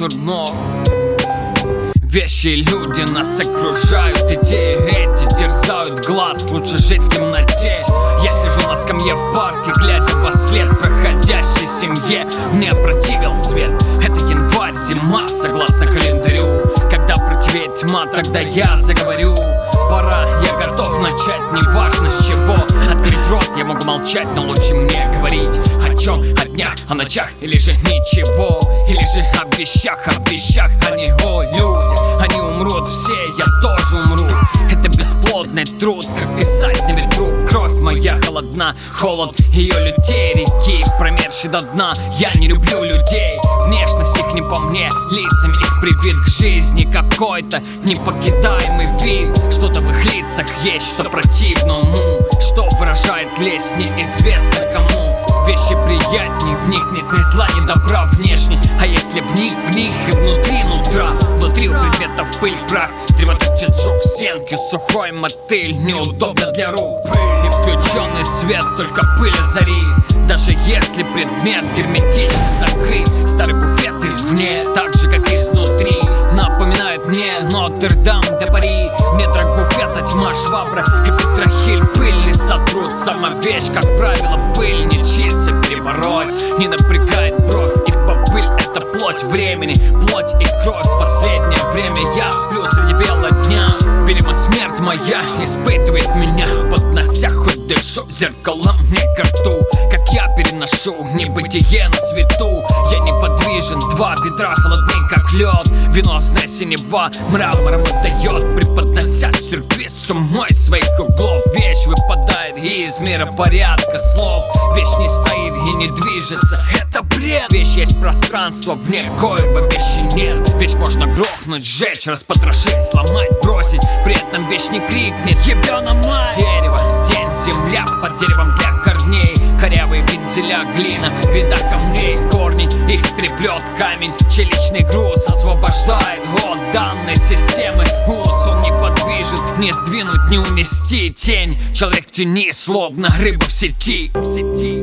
натюрморт. Вещи и люди нас окружают, идеи эти терзают глаз, лучше жить в темноте. Я сижу на скамье в парке, глядя во след проходящей семье. Мне противил свет, это январь, зима, согласно календарю. Когда противеет тьма, тогда я заговорю. Пора, я готов начать, неважно с чего. Открыть рот я могу молчать, но лучше мне говорить. О чем? О днях, о ночах или же ничего. Или же о вещах, а не о людях. Они умрут все, я тоже умру. Это бесплодный труд, как писать на ветру. Кровь моя холодна, холод ее людей, реки промерзшие до дна. Я не люблю людей, внешность их не по мне, лицами их привит к жизни какой-то непокидаемый вид. Что-то в их лицах есть, что противно уму, что выражает лесть неизвестно кому. Вещи приятней, в них нет ни зла, ни добра внешне. А если в них и внутри нутра, внутри у предметов пыль, прах, древоточит жук, стенки, сухой мотыль, неудобно для рук. Пыль и включенный свет, только пыль зари. Даже если предмет герметично закрыт, старый буфет извне, так же как и изнутри, напоминает мне Нотр-Дам де Пари. В недрах буфета тьма, швабра и петрохиль, пыль не сотрут. Сама вещь, как правило, пыль не чится перебороть, не напрягает бровь, ибо пыль — это плоть времени, плоть и кровь. В последнее время я сплю среди бела дня. Видимо, смерть моя испытывает меня, поднося хоть дышу зеркалом мне ко рту. Как я переношу небытие на свету. Я неподвижен, два бедра холодны, как лед. Венозная синева мрамором отдает, преподнося сюрприз с умой своих углов. Вещь выпадает из мира порядка слов. Вещь не стоит и не движется, это бред. Вещь есть пространство, вне коего вещи нет. Вещь можно грохнуть, сжечь, распотрошить, сломать, бросить. При этом вещь не крикнет: ебёна мать! Дерево, день, земля, под деревом для корней. Корявые вензеля, глина, гряда камней, корни, их переплет камень. Челичный груз освобождает от данной системы. Ус, он неподвижен, не сдвинуть, не унести тень. Человек в тени, словно рыба в сети.